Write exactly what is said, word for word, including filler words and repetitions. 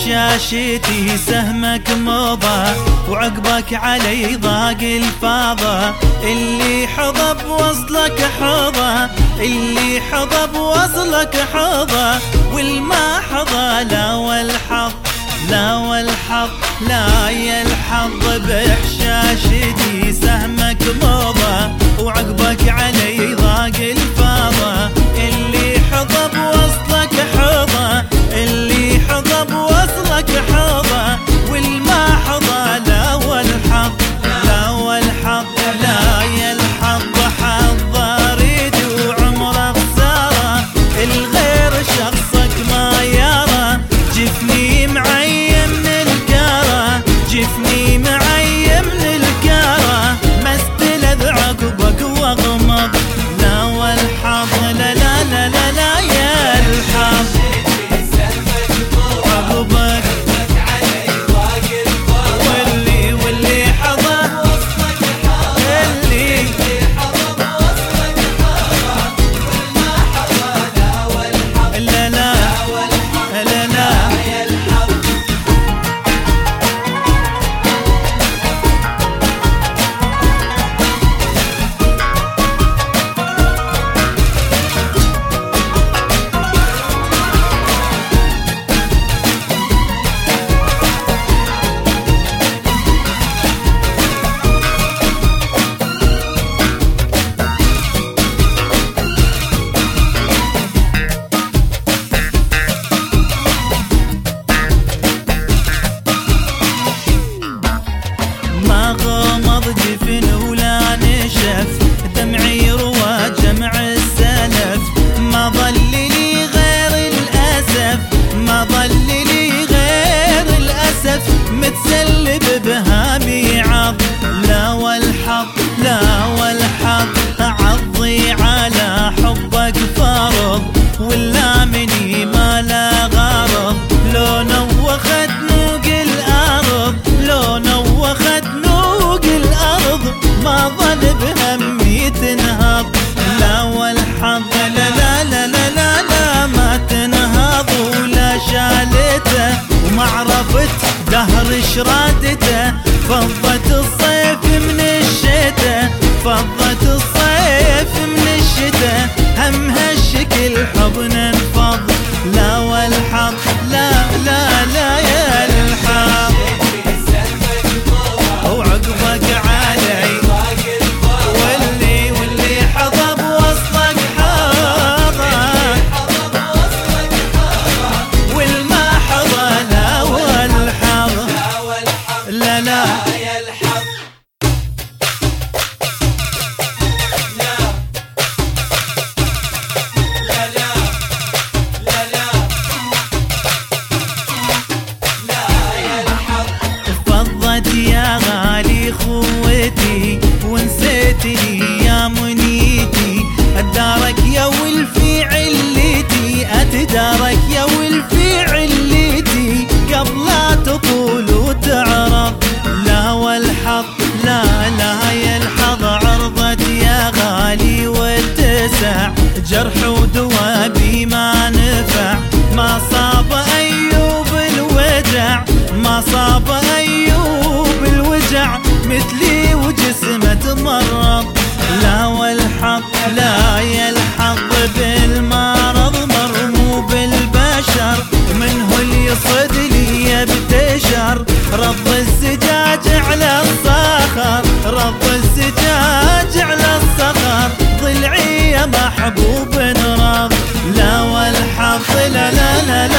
بحشاشتي سهمك مضى وعقبك علي ضاق الفاضة. اللي حظى بوصلك حظى، اللي حظى بوصلك حظى، والما حظى لا والحظ لا والحظ لا يا الحظ. بحشاشتي سهمك مضى وعقبك علي ضاق الفاضة. اللي حظى بوصلك حظى، اللي حظى بوصلك حظى، والما حظى لا والحظ لا والحظ لا يا الحظ. حظ اريد وعمره خساره، الغير شخصك ما يرى. جفني معي من الكاره، جفني معي من الكاره، ما استلذ عقبك واغمض لا والحظ لا لا لا لا, لا يا الحظ. جفن ولا نشف دمعي روى جمع السلف. ما ظل لي غير الأسف، ما ظل لي غير الأسف، متسلب بهامي عض لا والحظ لا والحظ. عضي على حبك فرض ولا مني ما لا غرض. لو نوخت نوق الأرض، لو نوخت نوق الأرض، ما ظل بهمي تنهض لا والحظ لا لا لا لا لا, لا ما تنهض ولا شالته وما عرفت دهر شرادته. فضت الصيف من الشتاء، فضت الصيف من الشتاء، همها الشكل حضن انفض لا والحظ لا لا لا يا الحظ. وعقبك علي واللي واللي حظى بوصلك حظى، والما حظى لا والحظ لا لا يا غالي خوتي ونسيتني يا منيتي. ادارك يا ولفي عليتي، اتدارك يا ولفي عليتي، قبل لا تطول وتعرض لا والحظ لا لا يا الحظ. عرضت يا غالي واتسع، جرح ودوابي ما نفع. ما صاب ايوب الوجع، ما صاب ايوب الوجع، مثلي وجسمه تمرض لا والحظ لا يا الحظ. بالمرض مرمو بالبشر، منه اللي يصد لي يبتشر. رض الزجاج على الصخر، رض الزجاج على الصخر، ضلعي يا محبوب رض لا والحظ لا لا لا